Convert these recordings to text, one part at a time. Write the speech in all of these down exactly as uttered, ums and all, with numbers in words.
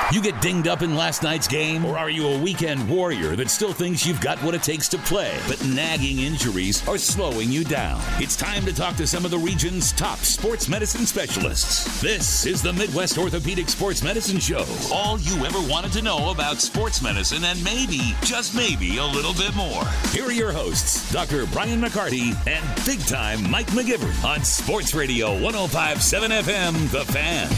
You get dinged up in last night's game? Or are you a weekend warrior that still thinks you've got what it takes to play, but nagging injuries are slowing you down? It's time to talk to some of the region's top sports medicine specialists. This is the Midwest Orthopedic Sports Medicine Show. All you ever wanted to know about sports medicine and maybe, just maybe, a little bit more. Here are your hosts, Doctor Brian McCarty and big-time Mike McGivern on Sports Radio one oh five point seven F M, The Fan.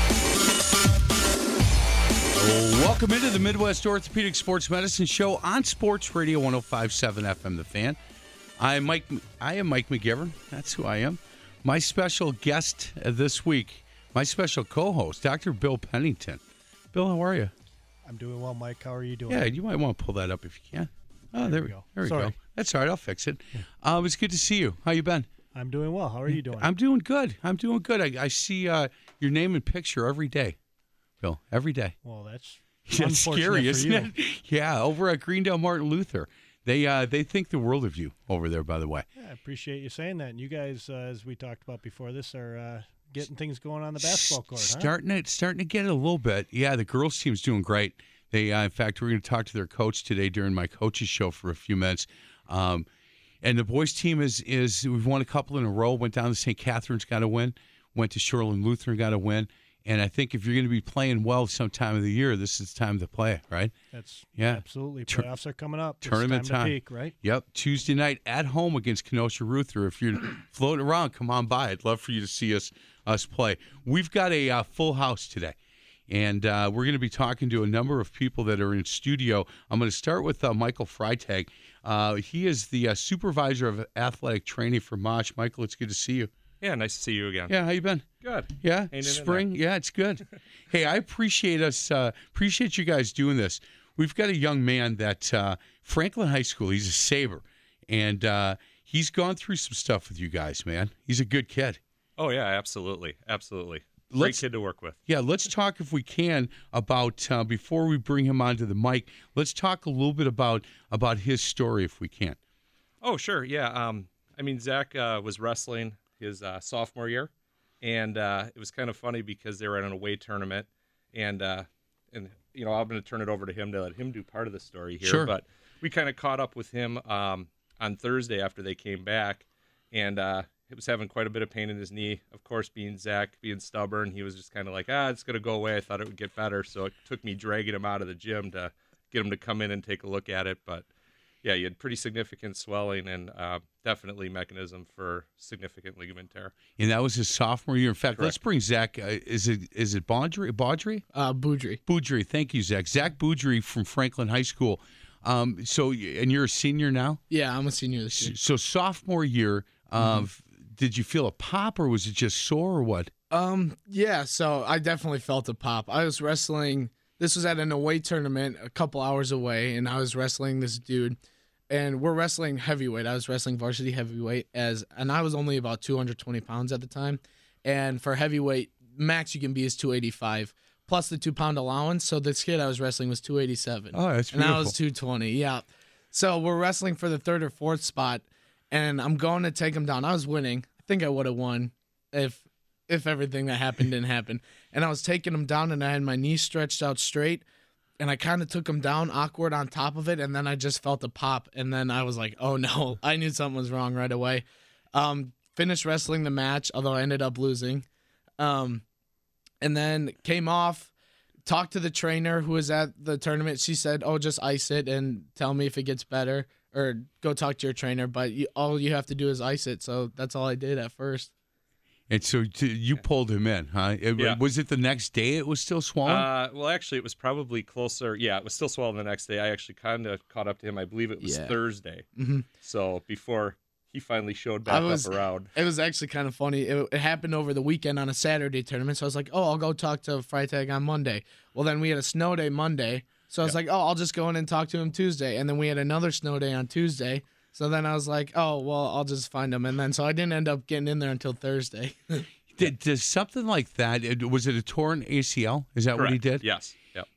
Welcome into the Midwest Orthopedic Sports Medicine Show on Sports Radio one oh five point seven F M, The Fan. I am Mike. I am Mike McGivern. That's who I am. My special guest this week, my special co-host, Doctor Bill Pennington. Bill, how are you? I'm doing well, Mike. How are you doing? Yeah, you might want to pull that up if you can. Oh, there, there we go. There we Sorry. go. That's all right. I'll fix it. Yeah. Um, it's good to see you. How you been? I'm doing well. How are you doing? I'm doing good. I'm doing good. I, I see uh, your name and picture every day, Bill. Every day. Well, that's It's scary, isn't you. it? Yeah, over at Greendale Martin Luther. They uh, they think the world of you over there, by the way. Yeah, I appreciate you saying that. And you guys, uh, as we talked about before this, are uh, getting things going on the basketball court, huh? Starting to, starting to get it a little bit. Yeah, the girls' team's doing great. They, uh, in fact, we're going to talk to their coach today during my coach's show for a few minutes. Um, and the boys' team is, is we've won a couple in a row, went down to Saint Catherine's, got a win, went to Shoreland Lutheran, got a win. And I think if you're going to be playing well some time of the year, this is time to play, right? That's yeah, absolutely. Playoffs are coming up. Tournament it's time. time. To peak, right? Yep. Tuesday night at home against Kenosha Ruther. If you're floating around, come on by. I'd love for you to see us us play. We've got a uh, full house today, and uh, we're going to be talking to a number of people that are in studio. I'm going to start with uh, Michael Freitag. Uh, he is the uh, supervisor of athletic training for Mosh. Michael, it's good to see you. Yeah, nice to see you again. Yeah, how you been? Good. Yeah, Ain't spring. Yeah, it's good. Hey, I appreciate us. Uh, appreciate you guys doing this. We've got a young man that uh, Franklin High School. He's a Sabre, and uh, he's gone through some stuff with you guys, man. He's a good kid. Oh yeah, absolutely, absolutely. Great Let's, kid to work with. Yeah, let's talk if we can about uh, before we bring him onto the mic. Let's talk a little bit about about his story if we can. Oh sure, yeah. Um, I mean Zach uh, was wrestling his uh, sophomore year, and uh, it was kind of funny because they were at an away tournament, and uh, and you know I'm going to turn it over to him to let him do part of the story here. Sure. But we kind of caught up with him um, on Thursday after they came back, and uh, he was having quite a bit of pain in his knee. Of course, being Zach, being stubborn, he was just kind of like, ah, it's going to go away. I thought it would get better, so it took me dragging him out of the gym to get him to come in and take a look at it, but. Yeah, you had pretty significant swelling and uh, definitely mechanism for significant ligament tear. And that was his sophomore year. In fact, Correct. Let's bring Zach. Uh, is it is it Baudry? Baudry? Uh, Boudry. Boudry. Thank you, Zach. Zach Boudry from Franklin High School. Um, so, and you're a senior now? Yeah, I'm a senior this year. So, sophomore year, uh, mm-hmm. did you feel a pop, or was it just sore, or what? Um, yeah. So I definitely felt a pop. I was wrestling. This was at an away tournament, a couple hours away, and I was wrestling this dude. And we're wrestling heavyweight. I was wrestling varsity heavyweight as, and I was only about two hundred twenty pounds at the time. And for heavyweight, max you can be is two eighty-five plus the two pound allowance. So this kid I was wrestling was two eighty-seven. Oh, that's beautiful. And I was two twenty. Yeah. So we're wrestling for the third or fourth spot, and I'm going to take him down. I was winning. I think I would have won if if everything that happened didn't happen. And I was taking him down, and I had my knee stretched out straight. And I kind of took him down awkward on top of it, and then I just felt a pop, and then I was like, oh, no. I knew something was wrong right away. Um, finished wrestling the match, although I ended up losing. Um, and then came off, talked to the trainer who was at the tournament. She said, oh, just ice it and tell me if it gets better, or go talk to your trainer. But you, all you have to do is ice it, so that's all I did at first. And so t- you pulled him in, huh? It, Yeah. Was it the next day it was still swollen? Uh, well, actually, it was probably closer. Yeah, it was still swollen the next day. I actually kind of caught up to him. I believe it was Yeah. Thursday. Mm-hmm. So before he finally showed back was, up around. It was actually kind of funny. It, it happened over the weekend on a Saturday tournament. So I was like, oh, I'll go talk to Freitag on Monday. Well, then we had a snow day Monday. So I was Yeah. like, oh, I'll just go in and talk to him Tuesday. And then we had another snow day on Tuesday. So then I was like, oh, well, I'll just find him. And then so I didn't end up getting in there until Thursday. Did, does something like that, it- was it a torn A C L? Is that Correct. what he did? Yes. Yep.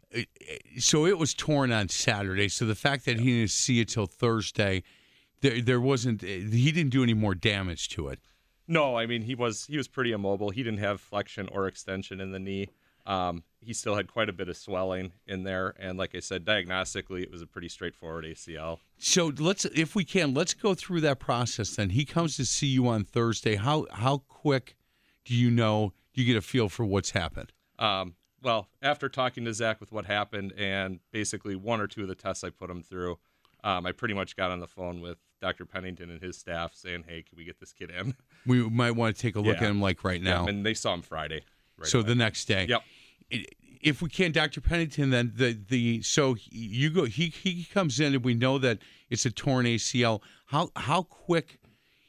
So it was torn on Saturday. So the fact that he didn't see it till Thursday, there, there wasn't, he didn't do any more damage to it. No, I mean he was he was pretty immobile. He didn't have flexion or extension in the knee. Um, he still had quite a bit of swelling in there. And like I said, diagnostically, it was a pretty straightforward A C L. So let's, if we can, let's go through that process then. He comes to see you on Thursday. How how quick do you know, do you get a feel for what's happened? Um, well, after talking to Zach with what happened and basically one or two of the tests I put him through, um, I pretty much got on the phone with Doctor Pennington and his staff saying, hey, can we get this kid in? We might want to take a look Yeah. at him like right now. Yeah, and they saw him Friday. Right so away. the next day. Yep. If we can, Doctor Pennington, then the the so you go. He he comes in, and we know that it's a torn A C L. How how quick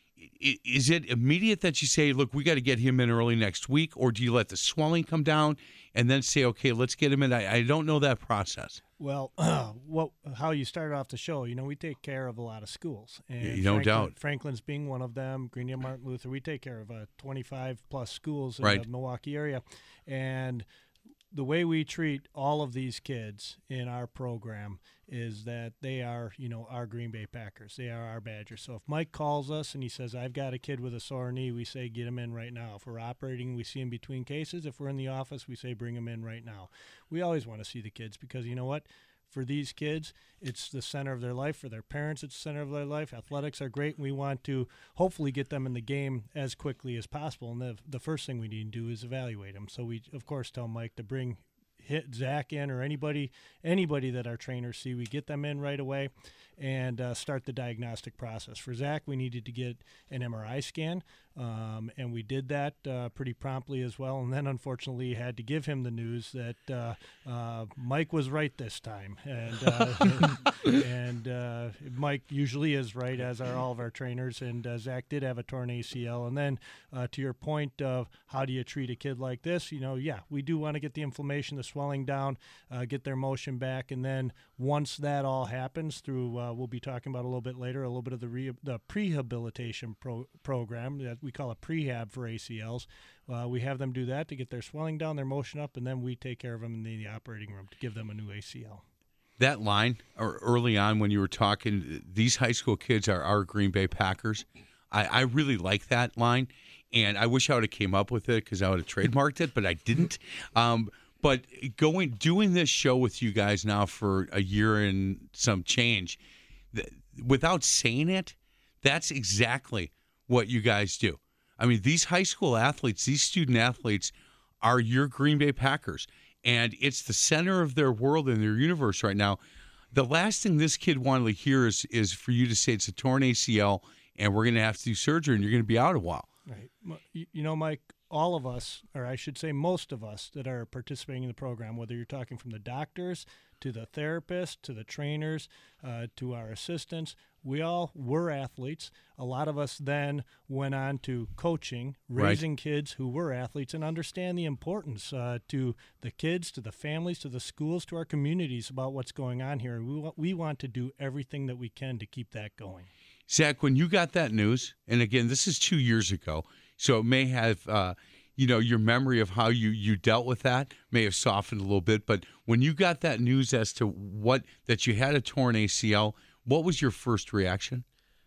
is it? Immediate that you say, look, we got to get him in early next week, or do you let the swelling come down and then say, okay, let's get him in? I, I don't know that process. Well, uh, what how you started off the show, you know, we take care of a lot of schools. And Yeah, no Franklin, doubt. Franklin's being one of them, Greendale, Martin Luther. We take care of uh, twenty-five plus schools in Right. the Milwaukee area. And the way we treat all of these kids in our program is that they are, you know, our Green Bay Packers. They are our Badgers. So if Mike calls us and he says, I've got a kid with a sore knee, we say, get him in right now. If we're operating, we see him between cases. If we're in the office, we say, bring him in right now. We always want to see the kids because, you know what? For these kids, it's the center of their life. For their parents, it's the center of their life. Athletics are great. We want to hopefully get them in the game as quickly as possible. And the, the first thing we need to do is evaluate them. So we, of course, tell Mike to bring hit Zach in or anybody anybody that our trainers see. We get them in right away and uh, start the diagnostic process. For Zach, we needed to get an M R I scan, um, and we did that uh, pretty promptly as well. And then, unfortunately, had to give him the news that uh, uh, Mike was right this time. And uh, and uh, Mike usually is right, as are all of our trainers. And uh, Zach did have a torn A C L. And then uh, to your point of how do you treat a kid like this, you know, yeah, we do want to get the inflammation, the swelling down, uh, get their motion back. And then once that all happens through, uh, we'll be talking about a little bit later, a little bit of the, re- the prehabilitation pro- program that we call a prehab for A C Ls. Uh, we have them do that to get their swelling down, their motion up, and then we take care of them in the, the operating room to give them a new A C L. That line, or early on when you were talking, these high school kids are our Green Bay Packers. I, I really like that line, and I wish I would have came up with it because I would have trademarked it, but I didn't. Um, but going doing this show with you guys now for a year and some change, th- without saying it, that's exactly what you guys do. I mean, these high school athletes, these student athletes are your Green Bay Packers, and it's the center of their world and their universe right now. The last thing this kid wanted to hear is, is for you to say it's a torn A C L and we're going to have to do surgery and you're going to be out a while. Right. You, you know, Mike, all of us, or I should say most of us that are participating in the program, whether you're talking from the doctors to the therapists to the trainers uh, to our assistants, we all were athletes. A lot of us then went on to coaching, raising right. kids who were athletes, and understand the importance uh, to the kids, to the families, to the schools, to our communities about what's going on here. And we, wa- we want to do everything that we can to keep that going. Zach, when you got that news, and again, this is two years ago, so it may have, uh, you know, your memory of how you, you dealt with that may have softened a little bit. But when you got that news as to what that you had a torn A C L, what was your first reaction?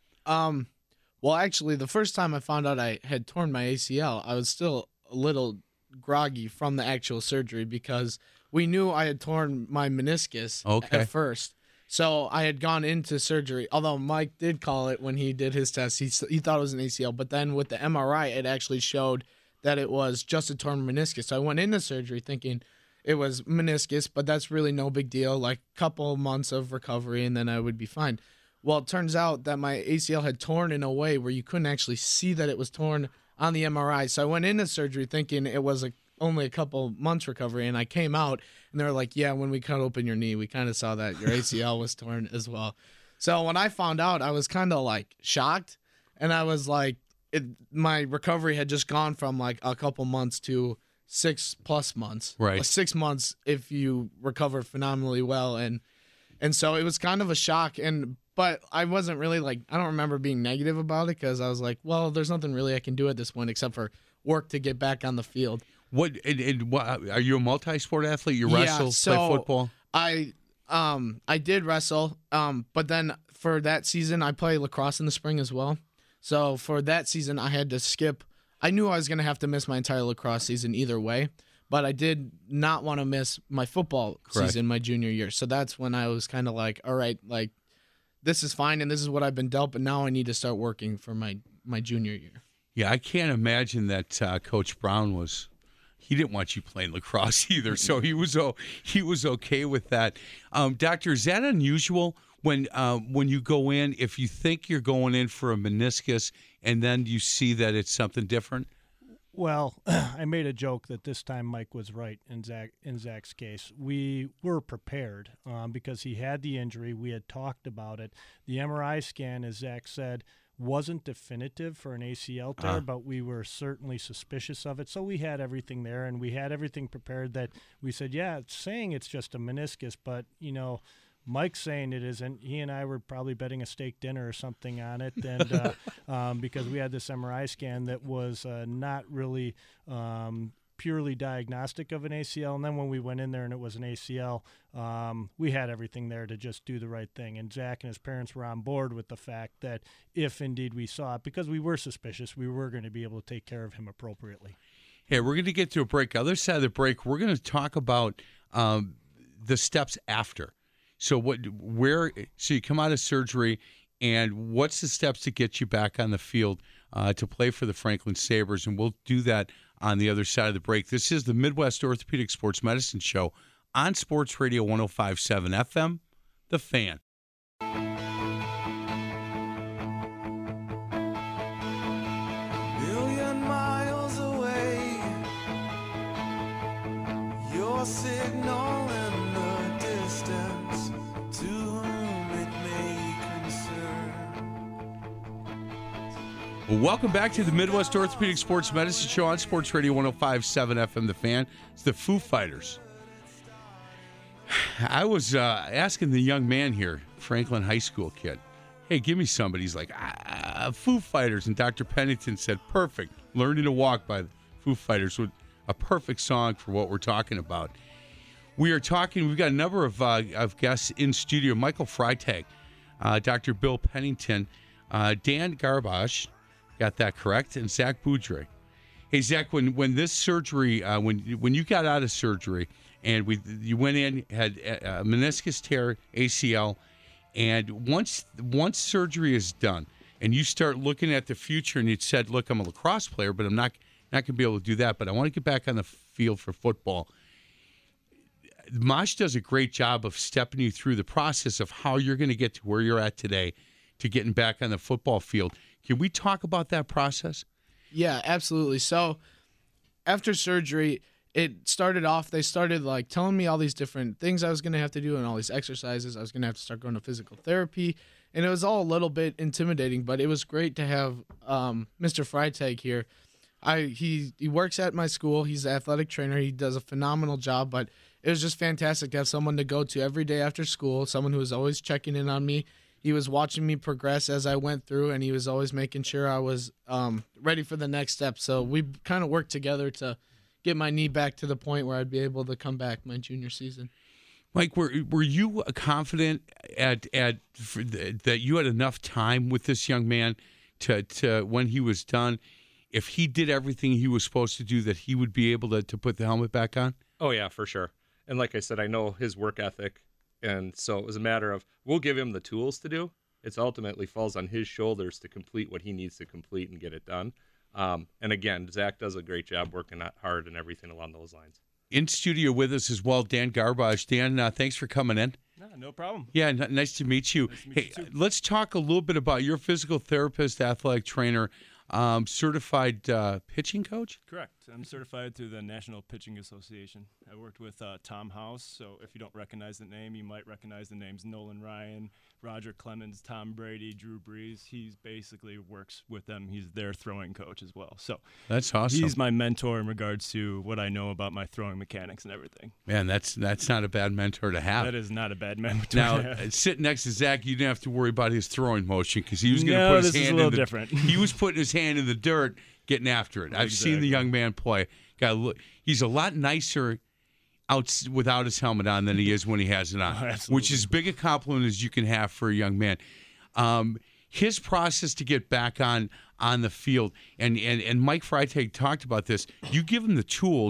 Um, well, actually, the first time I found out I had torn my A C L, I was still a little groggy from the actual surgery because we knew I had torn my meniscus okay. at first. So I had gone into surgery, although Mike did call it when he did his test. He, he thought it was an A C L, but then with the M R I, it actually showed that it was just a torn meniscus. So I went into surgery thinking it was meniscus, but that's really no big deal, like a couple months of recovery, and then I would be fine. Well, it turns out that my A C L had torn in a way where you couldn't actually see that it was torn on the M R I. So I went into surgery thinking it was a, only a couple months recovery, and I came out, and they were like, yeah, when we cut open your knee, we kind of saw that your A C L was torn as well. So when I found out, I was kind of like shocked, and I was like, it, my recovery had just gone from like a couple months to six plus months. Right. Uh, six months if you recover phenomenally well. And and so it was kind of a shock. And but I wasn't really like, I don't remember being negative about it because I was like, well, there's nothing really I can do at this point except for work to get back on the field. What, and, and what are you a multi-sport athlete? You Yeah, wrestle, so play football? I um I did wrestle, um, but then for that season I play lacrosse in the spring as well. So for that season I had to skip. I knew I was gonna have to miss my entire lacrosse season either way, but I did not want to miss my football Correct. season my junior year. So that's when I was kind of like, all right, like this is fine and this is what I've been dealt, but now I need to start working for my, my junior year. Yeah, I can't imagine that uh, Coach Brown was. He didn't want you playing lacrosse either, so he was oh, he was okay with that. Um, Doctor, is that unusual when uh, when you go in? If you think you're going in for a meniscus, and then you see that it's something different. Well, I made a joke that this time Mike was right in Zach in Zach's case. We were prepared um, because he had the injury. We had talked about it. The M R I scan, as Zach said, wasn't definitive for an A C L tear, Uh. but we were certainly suspicious of it. So we had everything there, and we had everything prepared that we said, yeah, it's saying it's just a meniscus, but, you know, Mike's saying it isn't. He and I were probably betting a steak dinner or something on it, and uh, um, because we had this M R I scan that was uh, not really um, purely diagnostic of an A C L. And then when we went in there and it was an A C L, um, we had everything there to just do the right thing. And Zach and his parents were on board with the fact that if indeed we saw it, because we were suspicious, we were going to be able to take care of him appropriately. Hey, we're going to get to a break. Other side of the break, we're going to talk about um, the steps after. So what, where, so you come out of surgery, and what's the steps to get you back on the field uh, to play for the Franklin Sabres? And we'll do that on the other side of the break. This is the Midwest Orthopedic Sports Medicine Show on Sports Radio one oh five point seven F M, The Fan. Million miles away, your signal in the distance, to whom it may concern. Well, welcome back to the Midwest Orthopedic Sports Medicine Show on Sports Radio one oh five point seven F M, The Fan. It's the Foo Fighters. I was uh, asking the young man here, Franklin High School kid, hey, give me somebody. He's like, ah, Foo Fighters. And Doctor Pennington said, perfect. Learning to Walk by the Foo Fighters, with a perfect song for what we're talking about. We are talking, we've got a number of, uh, of guests in studio. Michael Freitag, uh, Doctor Bill Pennington, uh, Dan Garbage, got that correct, and Zach Boudre. Hey, Zach, when, when this surgery, uh, when when you got out of surgery, and we you went in, had a, a meniscus tear, A C L, and once once surgery is done, and you start looking at the future, and you said, look, I'm a lacrosse player, but I'm not not going to be able to do that, but I want to get back on the field for football. Mosh does a great job of stepping you through the process of how you're going to get to where you're at today to getting back on the football field. Can we talk about that process? Yeah, absolutely. So after surgery, it started off, they started like telling me all these different things I was going to have to do and all these exercises. I was going to have to start going to physical therapy. And it was all a little bit intimidating, but it was great to have um, Mister Freitag here. I he he works at my school. He's the athletic trainer. He does a phenomenal job, but it was just fantastic to have someone to go to every day after school, someone who was always checking in on me. He was watching me progress as I went through, and he was always making sure I was um, ready for the next step. So we kind of worked together to get my knee back to the point where I'd be able to come back my junior season. Mike, were were you confident at at for the, that you had enough time with this young man to to when he was done, if he did everything he was supposed to do, that he would be able to, to put the helmet back on? Oh, yeah, for sure. And like I said, I know his work ethic. And so it was a matter of, we'll give him the tools to do. It ultimately falls on his shoulders to complete what he needs to complete and get it done. Um, and again, Zach does a great job working hard and everything along those lines. In studio with us as well, Dan Garbage. Dan, uh, thanks for coming in. No, no problem. Yeah, n- nice to meet you. Nice to meet hey, you too. let's talk a little bit about your physical therapist, athletic trainer, um, certified uh, pitching coach. Correct. I'm certified through the National Pitching Association. I worked with uh, Tom House, so if you don't recognize the name, you might recognize the names Nolan Ryan, Roger Clemens, Tom Brady, Drew Brees. He basically works with them. He's their throwing coach as well. So That's awesome. he's my mentor in regards to what I know about my throwing mechanics and everything. Man, that's that's not a bad mentor to have. That is not a bad mentor. Now, to have. uh, sitting next to Zach, you didn't have to worry about his throwing motion because he was going to No, put his this is a hand little in the different. he was putting his hand in the dirt, getting after it. I've seen the Exactly. young man play. Got look, he's a lot nicer out without his helmet on than he is when he has it on, Oh, absolutely. which is as big a compliment as you can have for a young man. Um, his process to get back on on the field, and and and Mike Freitag talked about this. You give him the tools,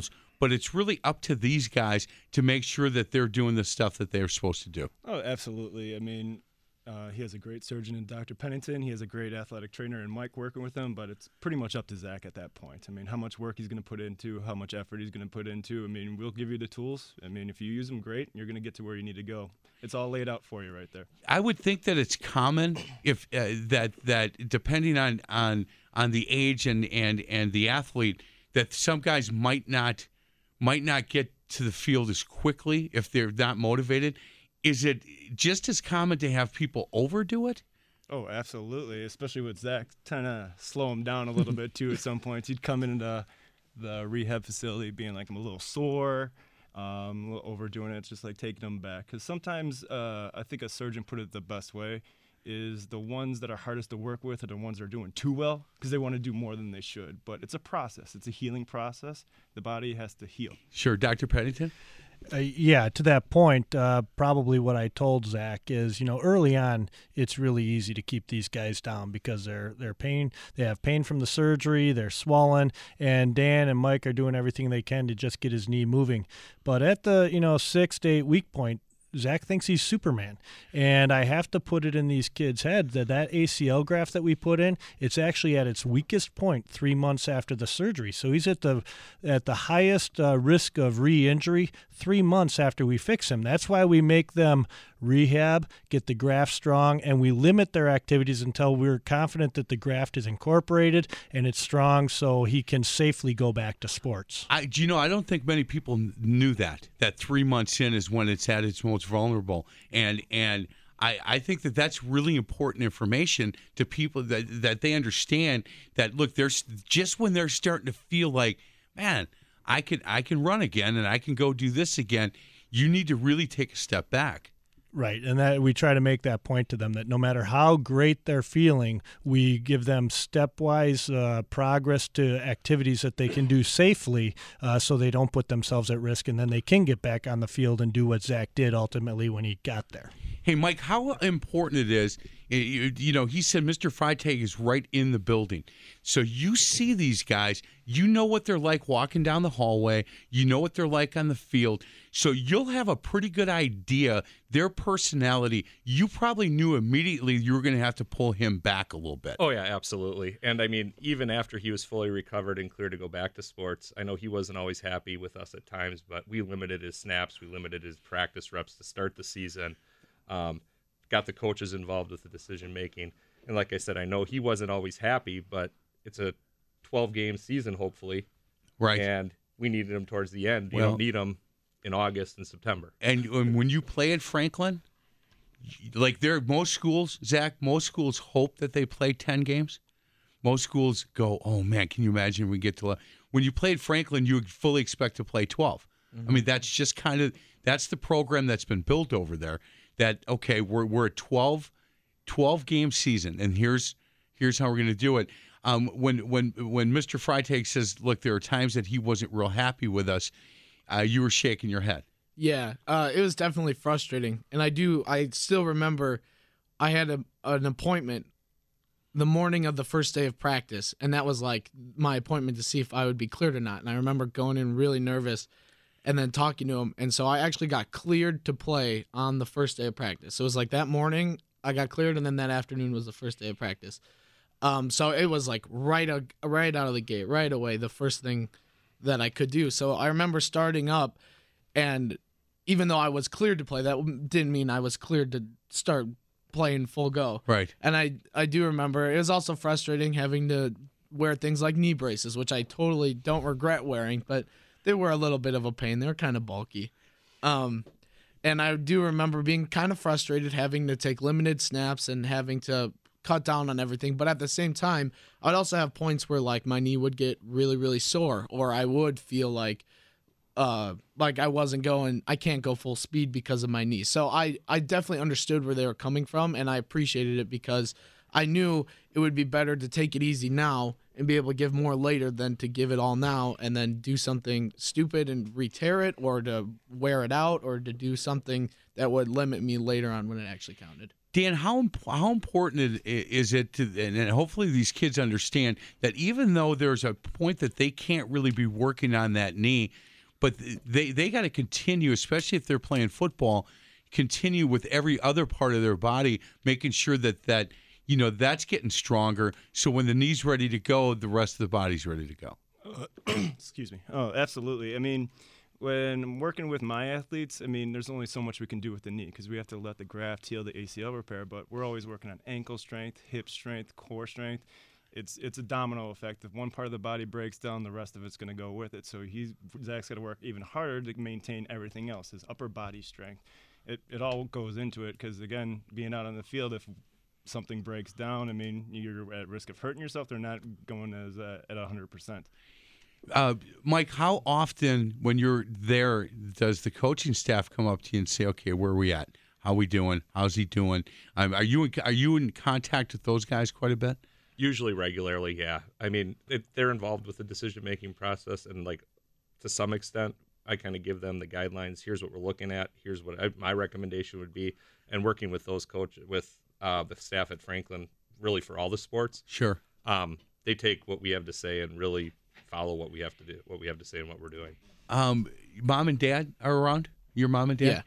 but it's really up to these guys to make sure that they're doing the stuff that they're supposed to do. Oh, absolutely. I mean, uh, he has a great surgeon in Doctor Pennington. He has a great athletic trainer in Mike working with him, but it's pretty much up to Zach at that point. I mean, how much work he's going to put into, how much effort he's going to put into. I mean, we'll give you the tools. I mean, if you use them, great. You're going to get to where you need to go. It's all laid out for you right there. I would think that it's common if uh, that that depending on on on the age and and and the athlete, that some guys might not might not get to the field as quickly if they're not motivated. Is it just as common to have people overdo it? Oh, absolutely, especially with Zach, trying to slow him down a little bit, too, at some points. He'd come into the rehab facility being like, I'm a little sore, um, a little overdoing it. It's just like taking him back. Because sometimes uh, I think a surgeon put it the best way, is the ones that are hardest to work with are the ones that are doing too well because they want to do more than they should. But it's a process. It's a healing process. The body has to heal. Sure. Doctor Pennington? Uh, yeah, to that point, uh, probably what I told Zach is, you know, early on, it's really easy to keep these guys down because they're they're pain, they have pain from the surgery, they're swollen, and Dan and Mike are doing everything they can to just get his knee moving. But at the, you know, six to eight week point, Zach thinks he's Superman, and I have to put it in these kids' heads that that A C L graft that we put in, it's actually at its weakest point three months after the surgery. So he's at the at the highest uh, risk of re-injury three months after we fix him. That's why we make them rehab, get the graft strong, and we limit their activities until we're confident that the graft is incorporated and it's strong so he can safely go back to sports. I, you know, I don't think many people knew that, that three months in is when it's at its most vulnerable. And and I, I think that that's really important information to people that, that they understand that, look, there's just when they're starting to feel like, man, I can, I can run again and I can go do this again, you need to really take a step back. Right, and that we try to make that point to them that no matter how great they're feeling, we give them stepwise uh, progress to activities that they can do safely uh, so they don't put themselves at risk, and then they can get back on the field and do what Zach did ultimately when he got there. Hey, Mike, how important it is, you, you know, he said Mister Freitag is right in the building. So you see these guys, you know what they're like walking down the hallway, you know what they're like on the field, so you'll have a pretty good idea, their personality. You probably knew immediately you were going to have to pull him back a little bit. Oh, yeah, absolutely. And, I mean, even after he was fully recovered and clear to go back to sports, I know he wasn't always happy with us at times, but we limited his snaps, we limited his practice reps to start the season. Um, got the coaches involved with the decision making, and like I said, I know he wasn't always happy, but it's a twelve game season, hopefully, right? And we needed him towards the end. You Well, don't need him in August and September. And, and when you play at Franklin, like there, most schools, Zach, most schools hope that they play ten games. Most schools go, oh man, can you imagine we get to when you play at Franklin, you would fully expect to play twelve. Mm-hmm. I mean, that's just kind of that's the program that's been built over there. That, okay, we're we're a twelve, twelve game season, and here's here's how we're going to do it. Um, when when when Mister Freitag says, look, there are times that he wasn't real happy with us, uh, you were shaking your head. Yeah, uh, it was definitely frustrating, and I do I still remember I had a, an appointment the morning of the first day of practice, and that was like my appointment to see if I would be cleared or not. And I remember going in really nervous and then talking to him. And so I actually got cleared to play on the first day of practice. So it was like that morning I got cleared, and then that afternoon was the first day of practice. Um, so it was like right, a, right out of the gate, right away, the first thing that I could do. So I remember starting up, and even though I was cleared to play, that didn't mean I was cleared to start playing full go. Right. And I, I do remember it was also frustrating having to wear things like knee braces, which I totally don't regret wearing, but they were a little bit of a pain. They were kind of bulky. Um, and I do remember being kind of frustrated having to take limited snaps and having to cut down on everything. But at the same time, I'd also have points where like my knee would get really, really sore, or I would feel like uh, like I wasn't going, I can't go full speed because of my knee. So I, I definitely understood where they were coming from, and I appreciated it because I knew it would be better to take it easy now and be able to give more later than to give it all now and then do something stupid and re-tear it, or to wear it out, or to do something that would limit me later on when it actually counted. Dan, how imp- how important it, is it to, and, and hopefully these kids understand that even though there's a point that they can't really be working on that knee, but they they got to continue, especially if they're playing football, continue with every other part of their body, making sure that that you know that's getting stronger. So when the knee's ready to go, the rest of the body's ready to go. Uh, excuse me. Oh, absolutely. I mean, when working with my athletes, I mean, there's only so much we can do with the knee because we have to let the graft heal the A C L repair, but we're always working on ankle strength, hip strength, core strength. It's it's a domino effect. If one part of the body breaks down, the rest of it's going to go with it. So he's Zach's got to work even harder to maintain everything else, his upper body strength. It it all goes into it because, again, being out on the field, if something breaks down, I mean, you're at risk of hurting yourself. They're not going as uh, at one hundred percent. Uh, Mike, how often when you're there does the coaching staff come up to you and say, okay, where are we at? How we doing? How's he doing? Um, are you in, are you in contact with those guys quite a bit? Usually regularly, yeah. I mean, it, they're involved with the decision-making process, and, like, to some extent, I kind of give them the guidelines. Here's what we're looking at. Here's what I, my recommendation would be. And working with those coaches, with uh, the staff at Franklin, really for all the sports. Sure. Um, they take what we have to say and really follow what we have to do, what we have to say, and what we're doing. Um, mom and dad are around. Your mom and dad. Yeah.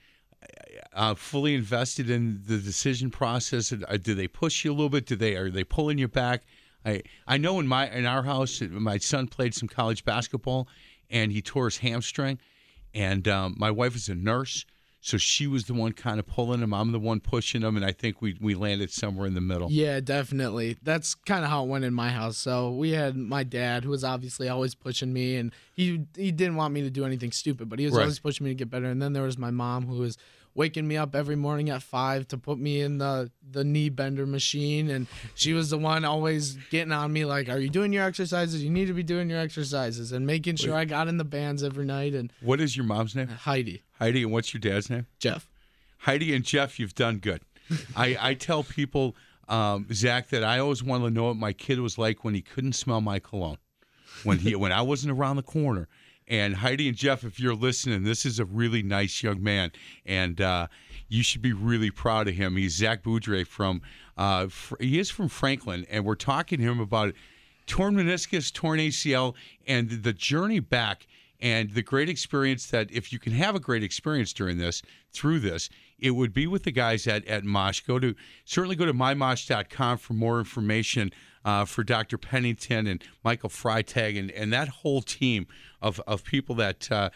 Uh, fully invested in the decision process. Uh, do they push you a little bit? Do they are they pulling you back? I I know in my in our house, my son played some college basketball, and he tore his hamstring. And um, my wife is a nurse, so she was the one kind of pulling him. I'm the one pushing him, and I think we we landed somewhere in the middle. Yeah, definitely. That's kind of how it went in my house. So we had my dad, who was obviously always pushing me, and he he didn't want me to do anything stupid, but he was Right. always pushing me to get better. And then there was my mom, who was waking me up every morning at five to put me in the, the knee bender machine. And she was the one always getting on me like, are you doing your exercises? You need to be doing your exercises, and making sure I got in the bands every night. And What is your mom's name? Heidi, Heidi, and what's your dad's name? Jeff. Heidi and Jeff, you've done good. I, I tell people, um, Zach, that I always wanted to know what my kid was like when he couldn't smell my cologne, when he when I wasn't around the corner. And Heidi and Jeff, if you're listening, this is a really nice young man, and uh, you should be really proud of him. He's Zach Boudre from, uh, fr- he is from Franklin, and we're talking to him about torn meniscus, torn A C L, and the journey back, and the great experience that if you can have a great experience during this, through this, it would be with the guys at, at Mosh. Go to, certainly go to my mosh dot com for more information uh, for Doctor Pennington and Michael Freitag and, and that whole team of, of people that, uh,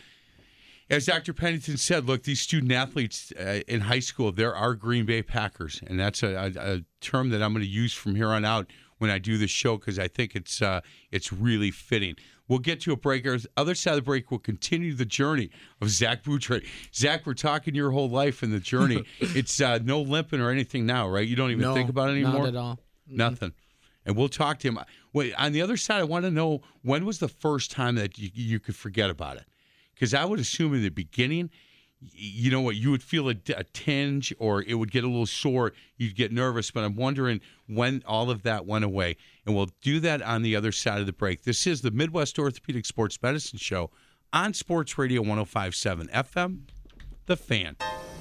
as Doctor Pennington said, look, these student athletes uh, in high school, there are Green Bay Packers, and that's a, a, a term that I'm going to use from here on out when I do this show because I think it's uh, it's really fitting. We'll get to a break. Our other side of the break, we'll continue the journey of Zach Boudre. Zach, we're talking your whole life in the journey. It's uh, no limping or anything now, right? You don't even No, think about it anymore? not at all. Nothing. And we'll talk to him. Wait, on the other side, I want to know, when was the first time that you, you could forget about it? Because I would assume in the beginning, y- you know what, you would feel a, a tinge or it would get a little sore. You'd get nervous. But I'm wondering when all of that went away. And we'll do that on the other side of the break. This is the Midwest Orthopedic Sports Medicine Show on Sports Radio one oh five point seven F M, The Fan.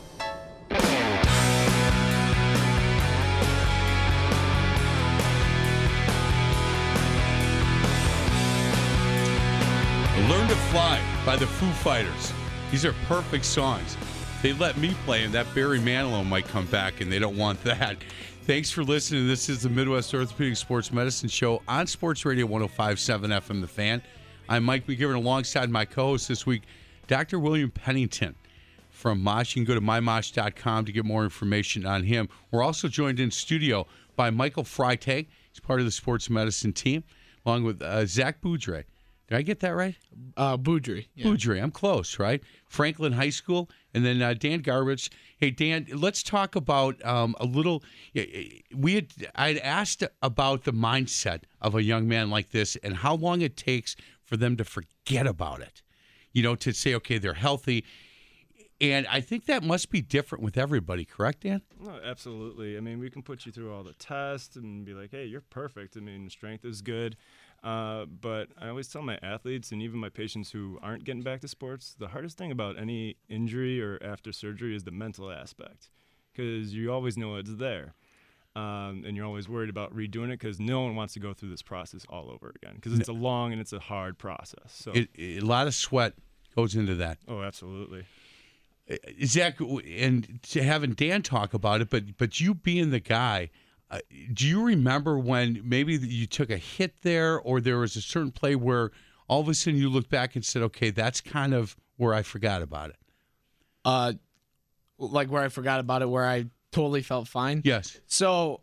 Learn to Fly by the Foo Fighters. These are perfect songs. They let me play them. That Barry Manilow might come back, and they don't want that. Thanks for listening. This is the Midwest Orthopedic Sports Medicine Show on Sports Radio one oh five point seven F M, The Fan. I'm Mike McGivern alongside my co-host this week, Doctor William Pennington from Mosh. You can go to my mosh dot com to get more information on him. We're also joined in studio by Michael Freitag. He's part of the sports medicine team, along with uh, Zach Boudre. Did I get that right? Uh, Boudre. Yeah. Boudre, I'm close, right? Franklin High School, and then uh, Dan Garbage. Hey, Dan, let's talk about um, a little. We had I'd asked about the mindset of a young man like this, and how long it takes for them to forget about it. You know, to say, okay, they're healthy, and I think that must be different with everybody. Correct, Dan? No, absolutely. I mean, we can put you through all the tests and be like, hey, you're perfect. I mean, strength is good. Uh, but I always tell my athletes and even my patients who aren't getting back to sports, the hardest thing about any injury or after surgery is the mental aspect, because you always know it's there. Um, and you're always worried about redoing it because no one wants to go through this process all over again because it's a long and it's a hard process. So It, it, a lot of sweat, goes into that. Oh, absolutely. Zach, and to having Dan talk about it, but but you being the guy, uh, do you remember when maybe you took a hit there, or there was a certain play where all of a sudden you looked back and said, okay, that's kind of where I forgot about it? Uh, like where I forgot about it, where I totally felt fine? Yes. So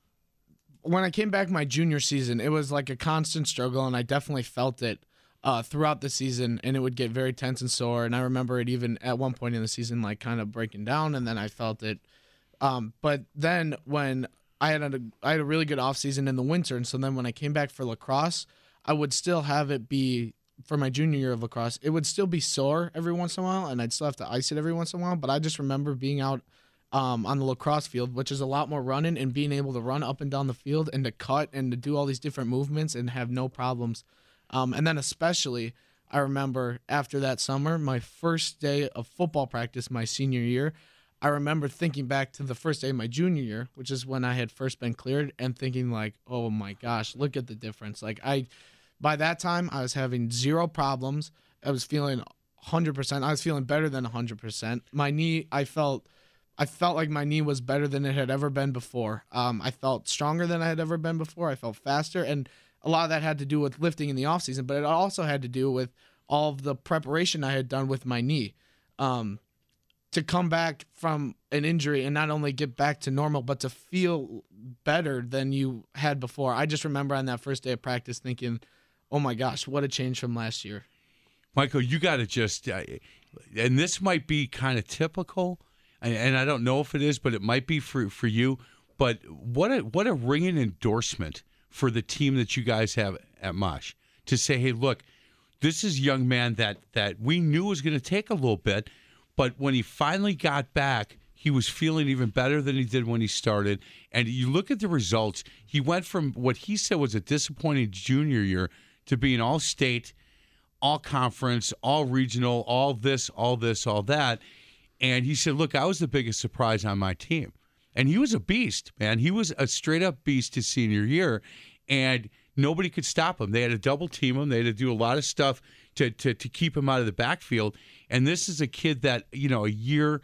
when I came back my junior season, it was like a constant struggle, and I definitely felt it uh, throughout the season, and it would get very tense and sore. And I remember it even at one point in the season, like kind of breaking down, and then I felt it. Um, but then when I had a, I had a really good off season in the winter, and so then when I came back for lacrosse, I would still have it be, for my junior year of lacrosse, it would still be sore every once in a while, and I'd still have to ice it every once in a while. But I just remember being out um, on the lacrosse field, which is a lot more running, and being able to run up and down the field and to cut and to do all these different movements and have no problems. Um, and then especially, I remember after that summer, my first day of football practice my senior year, I remember thinking back to the first day of my junior year, which is when I had first been cleared, and thinking like, oh my gosh, look at the difference. Like I, by that time, I was having zero problems. I was feeling one hundred percent. I was feeling better than one hundred percent. My knee, I felt, I felt like my knee was better than it had ever been before. Um, I felt stronger than I had ever been before. I felt faster, and a lot of that had to do with lifting in the off season, but it also had to do with all of the preparation I had done with my knee. Um, to come back from an injury and not only get back to normal, but to feel better than you had before. I just remember on that first day of practice thinking, oh my gosh, what a change from last year. Michael, you got to just, uh, and this might be kind of typical, and, and I don't know if it is, but it might be for, for you. But what a what a ringing endorsement for the team that you guys have at Mosh to say, hey, look, this is a young man that, that we knew was going to take a little bit, but when he finally got back, he was feeling even better than he did when he started. And you look at the results, he went from what he said was a disappointing junior year to being all state, all conference, all regional, all this, all this, all that. And he said, look, I was the biggest surprise on my team. And he was a beast, man. He was a straight-up beast his senior year, and nobody could stop him. They had to double team him. They had to do a lot of stuff to, to, to keep him out of the backfield. And this is a kid that, you know, a year,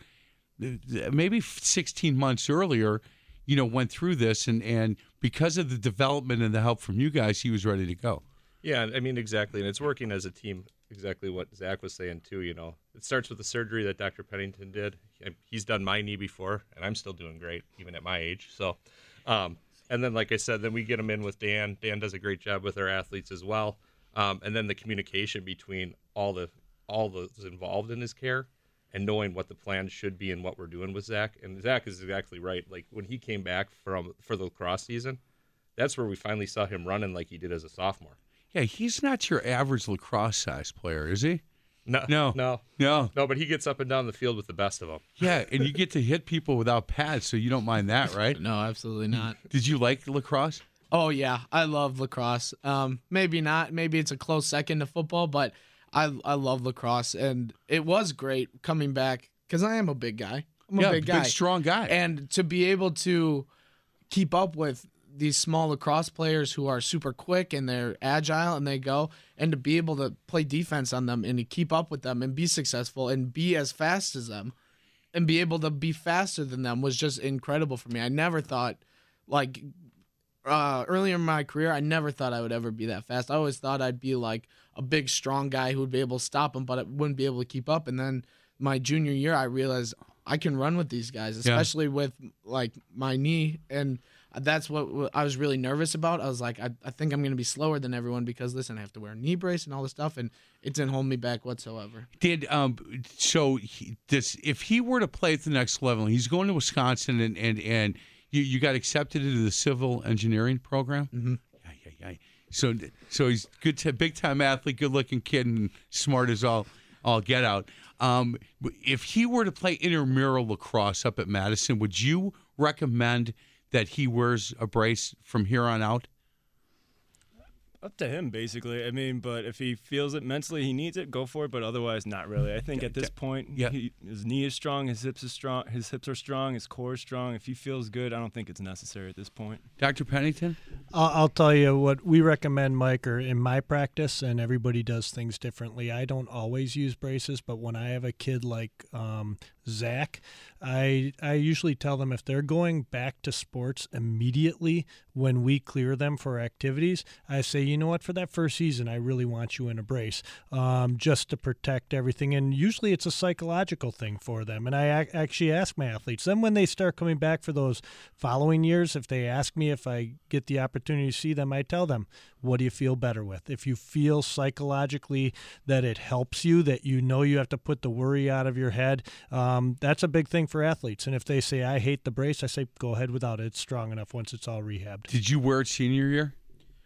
maybe sixteen months earlier, you know, went through this. And, and because of the development and the help from you guys, he was ready to go. Yeah, I mean, exactly. And it's working as a team, exactly what Zach was saying, too. You know, it starts with the surgery that Doctor Pennington did. He's done my knee before, and I'm still doing great, even at my age. So, um, and then, like I said, then we get him in with Dan. Dan does a great job with our athletes as well. Um, and then the communication between all the all those involved in his care and knowing what the plan should be and what we're doing with Zach. And Zach is exactly right. Like, when he came back from for the lacrosse season, that's where we finally saw him running like he did as a sophomore. Yeah, he's not your average lacrosse size player, is he? No, no, no, no, no. But he gets up and down the field with the best of them. Yeah, and you get to hit people without pads, so you don't mind that, right? No, absolutely not. Did you like lacrosse? Oh yeah, I love lacrosse. Um, maybe not. Maybe it's a close second to football, but I I love lacrosse, and it was great coming back because I am a big guy. I'm a yeah, big guy, big strong guy, and to be able to keep up with these small lacrosse players who are super quick and they're agile and they go, and to be able to play defense on them and to keep up with them and be successful and be as fast as them and be able to be faster than them was just incredible for me. I never thought, like, uh, earlier in my career, I never thought I would ever be that fast. I always thought I'd be like a big, strong guy who would be able to stop them, but I wouldn't be able to keep up. And then my junior year, I realized I can run with these guys, especially yeah. with like my knee. And that's what I was really nervous about. I was like, I, I think I'm going to be slower than everyone because, listen, I have to wear a knee brace and all this stuff, and it didn't hold me back whatsoever. Did um so he, this if he were to play at the next level, he's going to Wisconsin, and and, and you, you got accepted into the civil engineering program. Mm-hmm. Yeah, yeah, yeah. So so he's good, to, big time athlete, good looking kid, and smart as all all get out. Um, if he were to play intramural lacrosse up at Madison, would you recommend that he wears a brace from here on out? Up to him, basically. I mean, but if he feels it mentally, he needs it, go for it. But otherwise, not really. I think at this point, yeah. he, his knee is strong, his hips is strong, his hips are strong, his core is strong. If he feels good, I don't think it's necessary at this point. Doctor Pennington? I'll, I'll tell you what we recommend, Mike, or in my practice, and everybody does things differently. I don't always use braces, but when I have a kid like um, Zach, I I usually tell them if they're going back to sports immediately when we clear them for activities, I say, you know what, for that first season, I really want you in a brace um, just to protect everything. And usually it's a psychological thing for them. And I ac- actually ask my athletes, then when they start coming back for those following years, if they ask me if I get the opportunity to see them, I tell them, what do you feel better with? If you feel psychologically that it helps you, that you know you have to put the worry out of your head, um, that's a big thing for athletes. And if they say, I hate the brace, I say, go ahead without it. It's strong enough once it's all rehabbed. Did you wear it senior year?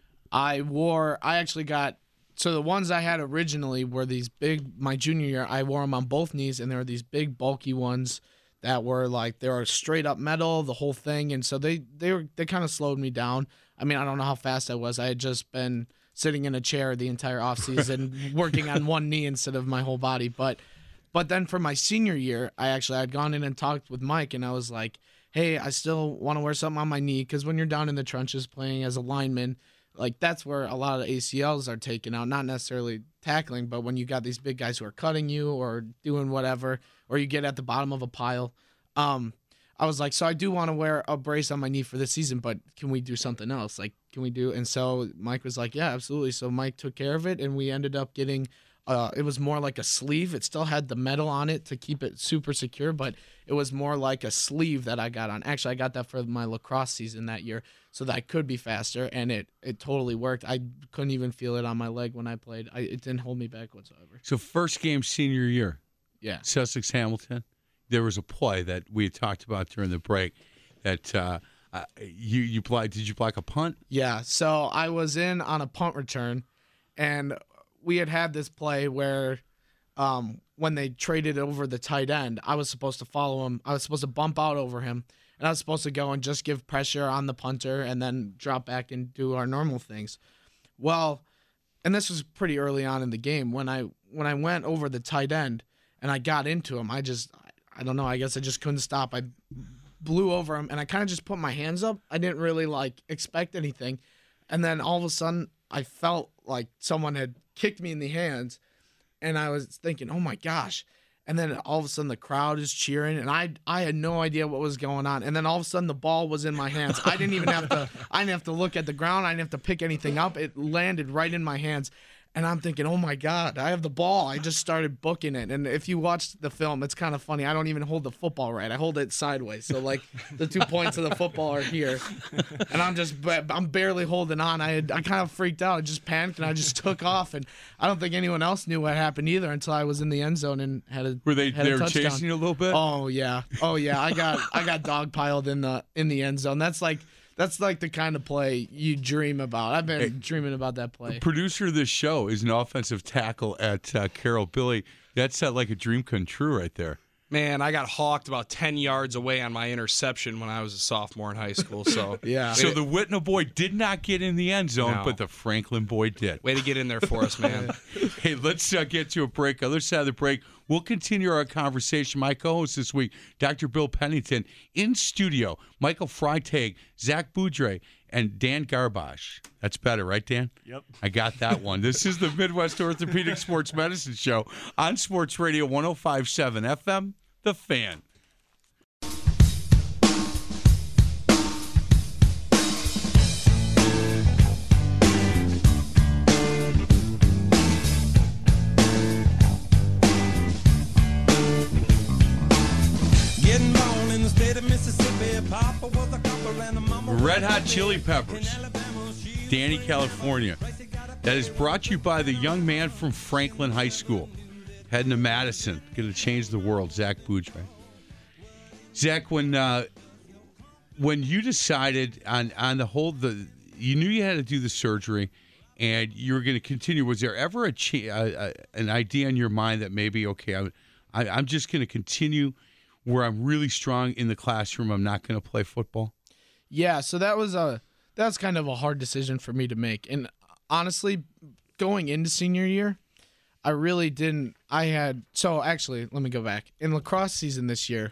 I wore, I actually got, so the ones I had originally were these big, my junior year, I wore them on both knees, and there were these big, bulky ones that were like, they were straight up metal, the whole thing. And so they, they were, they kind of slowed me down. I mean, I don't know how fast I was. I had just been sitting in a chair the entire offseason working on one knee instead of my whole body. But but then for my senior year, I actually had gone in and talked with Mike, and I was like, hey, I still want to wear something on my knee, because when you're down in the trenches playing as a lineman, like that's where a lot of A C Ls are taken out, not necessarily tackling, but when you got these big guys who are cutting you or doing whatever, or you get at the bottom of a pile. Um, I was like, so I do want to wear a brace on my knee for this season, but can we do something else? Like, can we do? And so Mike was like, yeah, absolutely. So Mike took care of it, and we ended up getting, uh, it was more like a sleeve. It still had the metal on it to keep it super secure, but it was more like a sleeve that I got on. Actually, I got that for my lacrosse season that year so that I could be faster, and it, it totally worked. I couldn't even feel it on my leg when I played. I, it didn't hold me back whatsoever. So first game senior year, Yeah. Sussex Hamilton. There was a play that we had talked about during the break that uh, uh, you you block. Did you block a punt? Yeah, so I was in on a punt return, and we had had this play where um, when they traded over the tight end, I was supposed to follow him. I was supposed to bump out over him, and I was supposed to go and just give pressure on the punter and then drop back and do our normal things. Well, and this was pretty early on in the game. When I when I went over the tight end and I got into him, I just, I don't know, I guess I just couldn't stop. I blew over him, and I kind of just put my hands up. I didn't really, like, expect anything. And then all of a sudden, I felt like someone had kicked me in the hands, and I was thinking, oh, my gosh. And then all of a sudden, the crowd is cheering, and I I had no idea what was going on. And then all of a sudden, the ball was in my hands. I didn't even have to I didn't have to look at the ground. I didn't have to pick anything up. It landed right in my hands. And I'm thinking, oh, my God, I have the ball. I just started booking it. And if you watch the film, it's kind of funny. I don't even hold the football right. I hold it sideways. So, like, the two points of the football are here. And I'm just I'm barely holding on. I had, I kind of freaked out. I just panicked, and I just took off. And I don't think anyone else knew what happened either until I was in the end zone and had a Were they had they a were touchdown. chasing you a little bit? Oh, yeah. Oh, yeah. I got I got dogpiled in the in the end zone. That's like That's like the kind of play you dream about. I've been Hey, dreaming about that play. The producer of this show is an offensive tackle at uh, Carroll. Billy, that's uh, like a dream come true right there. Man, I got hawked about ten yards away on my interception when I was a sophomore in high school. So Yeah. So the Whitnell boy did not get in the end zone, No. but the Franklin boy did. way to get in there for us, man. Hey, let's uh, get to a break. Other side of the break, we'll continue our conversation. My co-host this week, Doctor Bill Pennington, in studio, Michael Freitag, Zach Boudre, and Dan Garbage. That's better, right, Dan? Yep. I got that one. This is the Midwest Orthopedic Sports Medicine Show on Sports Radio one oh five point seven F M, The Fan. Getting born in the state of Mississippi, Papa was a copper and the mama was Red Hot a Chili baby. Peppers, In Alabama, she Danny, California. That is brought to you by the young man from Franklin High School, heading to Madison, going to change the world, Zach Boudre. Zach, when uh, when you decided on on the whole, the you knew you had to do the surgery, and you were going to continue. Was there ever a cha- uh, uh, an idea in your mind that maybe, okay, I, I, I'm just going to continue where I'm really strong in the classroom. I'm not going to play football. Yeah, so that was a that's kind of a hard decision for me to make. And honestly, going into senior year, I really didn't. I had so actually, let me go back. In lacrosse season this year,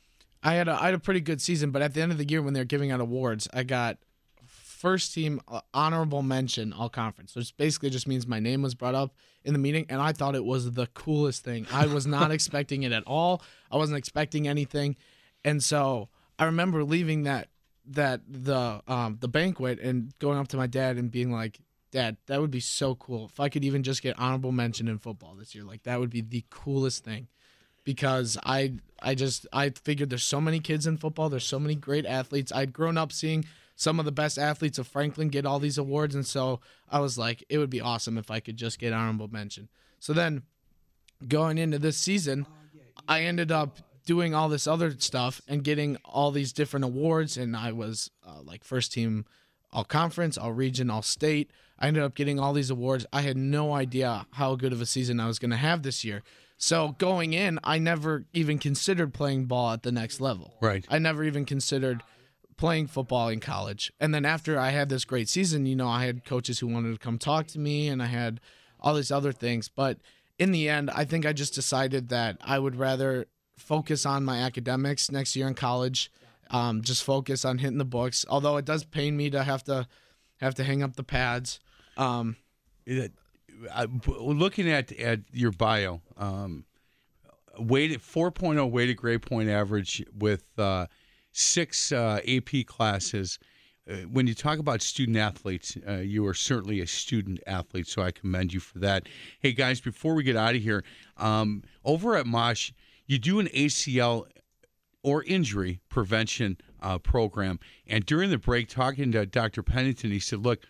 I had a I had a pretty good season. But at the end of the year, when they're giving out awards, I got first team uh, honorable mention all conference, which basically just means my name was brought up in the meeting, and I thought it was the coolest thing. I was not expecting it at all. I wasn't expecting anything, and so I remember leaving that that the um the banquet and going up to my dad and being like, Dad, that would be so cool if I could even just get honorable mention in football this year. Like, that would be the coolest thing, because I I just I figured there's so many kids in football. There's so many great athletes. I'd grown up seeing some of the best athletes of Franklin get all these awards, and so I was like, it would be awesome if I could just get honorable mention. So then going into this season, I ended up doing all this other stuff and getting all these different awards, and I was uh, like first team all conference, all region, all state. I ended up getting all these awards. I had no idea how good of a season I was going to have this year. So going in, I never even considered playing ball at the next level. Right. I never even considered playing football in college. And then after I had this great season, you know, I had coaches who wanted to come talk to me, and I had all these other things. But in the end, I think I just decided that I would rather focus on my academics next year in college, um, just focus on hitting the books, although it does pain me to have to have to hang up the pads. Um, It- I- looking at, at your bio, um, weighted four point oh weighted grade point average with uh, six uh, A P classes. Uh, when you talk about student athletes, uh, you are certainly a student athlete, so I commend you for that. Hey, guys, before we get out of here, um, over at Mosh, you do an A C L or injury prevention uh, program. And during the break, talking to Doctor Pennington, he said, look,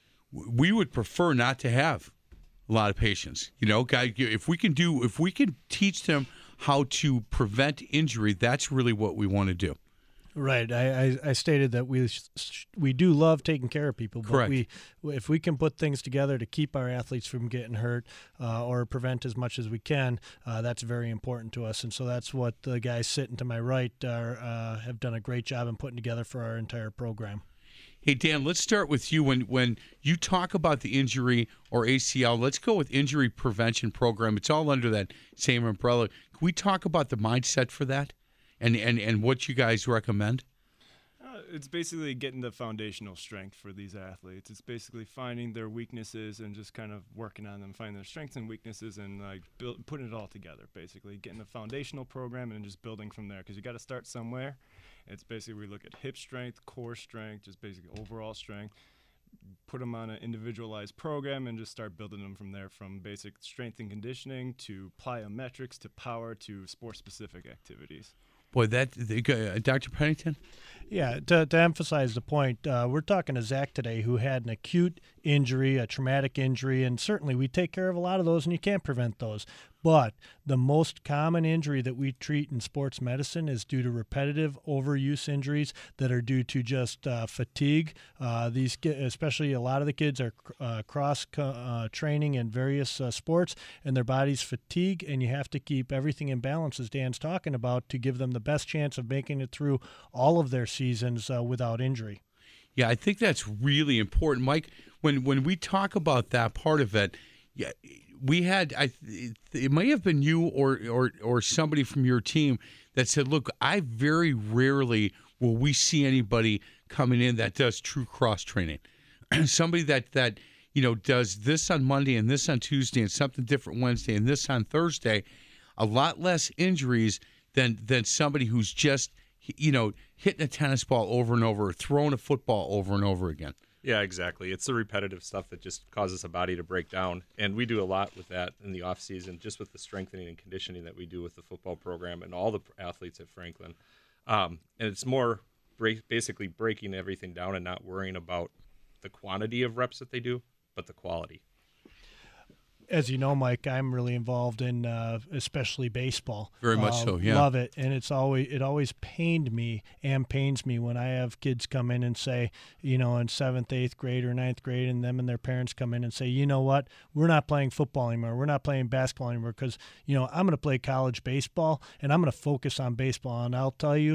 w- we would prefer not to have a lot of patients. You know, guy, if we can do, if we can teach them how to prevent injury, that's really what we want to do. Right. I, I, I stated that we we do love taking care of people, but Correct. we if we can put things together to keep our athletes from getting hurt uh, or prevent as much as we can, uh, that's very important to us. And so that's what the guys sitting to my right are, uh, have done a great job in putting together for our entire program. Hey, Dan, let's start with you. When when you talk about the injury or A C L, let's go with injury prevention program. It's all under that same umbrella. Can we talk about the mindset for that and, and, and what you guys recommend? Uh, it's basically getting the foundational strength for these athletes. It's basically finding their weaknesses and just kind of working on them, finding their strengths and weaknesses, and like build, putting it all together. Basically, getting a foundational program and just building from there, because you got to start somewhere. It's basically we look at hip strength, core strength, just basically overall strength. Put them on an individualized program and just start building them from there, from basic strength and conditioning to plyometrics to power to sport-specific activities. Boy, that uh, Doctor Pennington? Yeah, to, to emphasize the point, uh, we're talking to Zach today, who had an acute injury, a traumatic injury, and certainly we take care of a lot of those, and you can't prevent those. But the most common injury that we treat in sports medicine is due to repetitive overuse injuries that are due to just uh, fatigue. Uh, these, especially a lot of the kids are uh, cross uh, training in various uh, sports, and their bodies fatigue, and you have to keep everything in balance, as Dan's talking about, to give them the best chance of making it through all of their seasons uh, without injury. Yeah, I think that's really important, Mike. When when we talk about that part of it, yeah, we had I it may have been you or or or somebody from your team that said, "Look, I very rarely will we see anybody coming in that does true cross training. Somebody that that you know does this on Monday and this on Tuesday and something different Wednesday and this on Thursday. A lot less injuries than than somebody who's just you know hitting a tennis ball over and over, throwing a football over and over again." Yeah, exactly. It's the repetitive stuff that just causes a body to break down. And we do a lot with that in the off season, just with the strengthening and conditioning that we do with the football program and all the athletes at Franklin. Um, and it's more break, basically breaking everything down and not worrying about the quantity of reps that they do, but the quality. As you know, Mike, I'm really involved in uh, especially baseball. Very much Uh, so, yeah. Love it, and it's always it always pained me and pains me when I have kids come in and say, you know, in seventh, eighth grade or ninth grade, and them and their parents come in and say, you know what, we're not playing football anymore, we're not playing basketball anymore, because you know I'm going to play college baseball and I'm going to focus on baseball. And I'll tell you,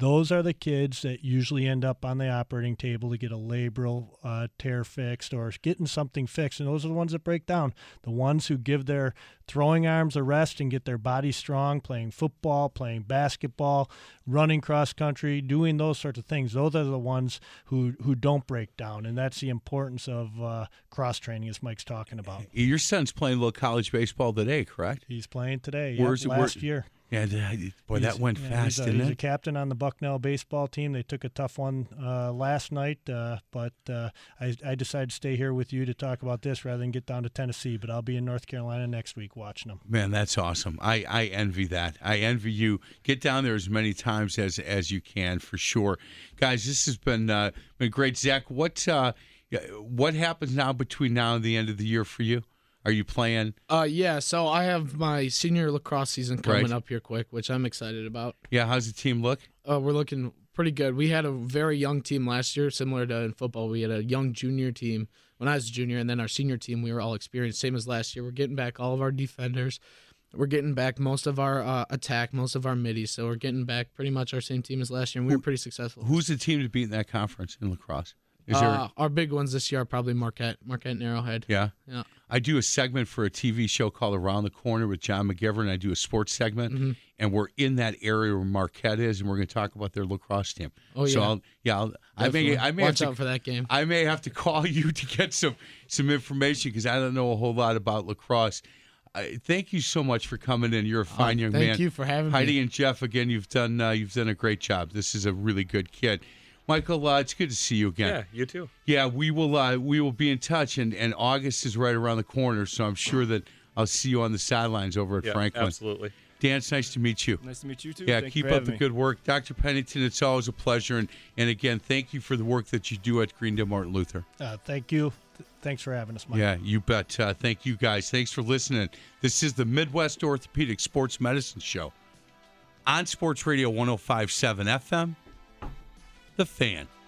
those are the kids that usually end up on the operating table to get a labral uh, tear fixed or getting something fixed, and those are the ones that break down. The ones who give their throwing arms a rest and get their body strong, playing football, playing basketball, running cross country, doing those sorts of things. Those are the ones who, who don't break down, and that's the importance of uh, cross training, as Mike's talking about. Your son's playing a little college baseball today, correct? He's playing today. Where's yep, it? last Where, year. Yeah, boy, He's- that went yeah, fast, he's a, didn't he's it? a captain on the Bucknell baseball team. They took a tough one uh, last night, uh, but uh, I, I decided to stay here with you to talk about this rather than get down to Tennessee. But I'll be in North Carolina next week watching them. Man, that's awesome. I, I envy that. I envy you. Get down there as many times as as you can, for sure. Guys, this has been uh, been great. Zach, what uh, what happens now between now and the end of the year for you? Are you playing? Uh, yeah. So I have my senior lacrosse season coming Right. up here quick, which I'm excited about. Yeah, how's the team look? Uh, we're looking pretty good. We had a very young team last year, similar to in football. We had a young junior team when I was a junior, and then our senior team, we were all experienced, same as last year. We're getting back all of our defenders. We're getting back most of our uh, attack, most of our middies. So we're getting back pretty much our same team as last year, and we were pretty successful. Who's the team to beat in that conference in lacrosse? Is there? Uh, our big ones this year are probably Marquette, Marquette and Arrowhead. Yeah. Yeah. I do a segment for a T V show called Around the Corner with John McGivern. I do a sports segment, Mm-hmm. and we're in that area where Marquette is, and we're going to talk about their lacrosse team. Oh, So yeah. I'll, yeah, I'll, I may, Definitely. I may Watch have out to, for that game. I may have to call you to get some some information because I don't know a whole lot about lacrosse. I, thank you so much for coming in. You're a fine young Oh, thank man. you for having Heidi me. and Jeff, again, you've done uh, you've done a great job. This is a really good kid. Michael, uh, it's good to see you again. Yeah, you too. Yeah, we will. Uh, we will be in touch, and, and August is right around the corner, so I'm sure that I'll see you on the sidelines over at Yeah, Franklin. absolutely. Dan, it's nice to meet you. Nice to meet you too. Yeah, Thank keep you for up the having me. good work, Doctor Pennington. It's always a pleasure, and and again, thank you for the work that you do at Greendale Martin Luther. Uh, thank you. Th- Thanks for having us, Mike. Yeah, you bet. Uh, thank you guys. Thanks for listening. This is the Midwest Orthopedic Sports Medicine Show on Sports Radio one oh five point seven F M. The Fan.